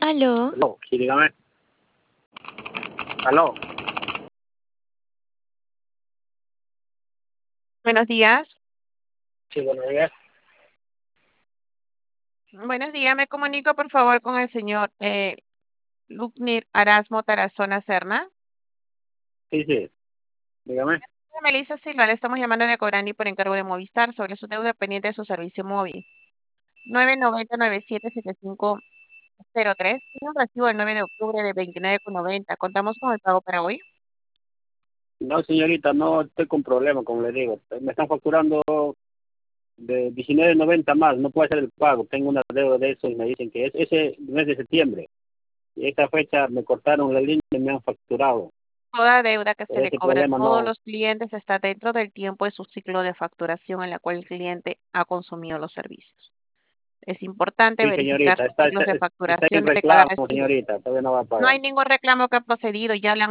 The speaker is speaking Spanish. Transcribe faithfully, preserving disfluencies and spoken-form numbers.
Aló. Aló, sí, dígame. Aló. Buenos días. Sí, buenos días. Buenos días, me comunico por favor con el señor eh, Lucnir Arasmo Tarazona Serna. Sí, sí. Dígame. Melissa Silva, le estamos llamando de Corani por encargo de Movistar sobre su deuda pendiente de su servicio móvil. nueve nueve cero nueve siete siete cinco cero tres. Tiene un recibo el nueve de octubre de veintinueve con noventa. ¿Contamos con el pago para hoy? No, señorita, no estoy con problema, como le digo. Me están facturando de diecinueve noventa más. No puede ser el pago. Tengo una deuda de eso y me dicen que es ese mes de septiembre. Y esta fecha me cortaron la línea y me han facturado. Toda deuda que se Pero le ese cobra a problema todos no. los clientes está dentro del tiempo de su ciclo de facturación en la cual el cliente ha consumido los servicios. Es importante Sí, verificar señorita. sus Está, ciclos está, de está en facturación de cada reclamo, recibo. señorita. Todavía no va a No pagar. hay ningún reclamo que ha procedido, ya le han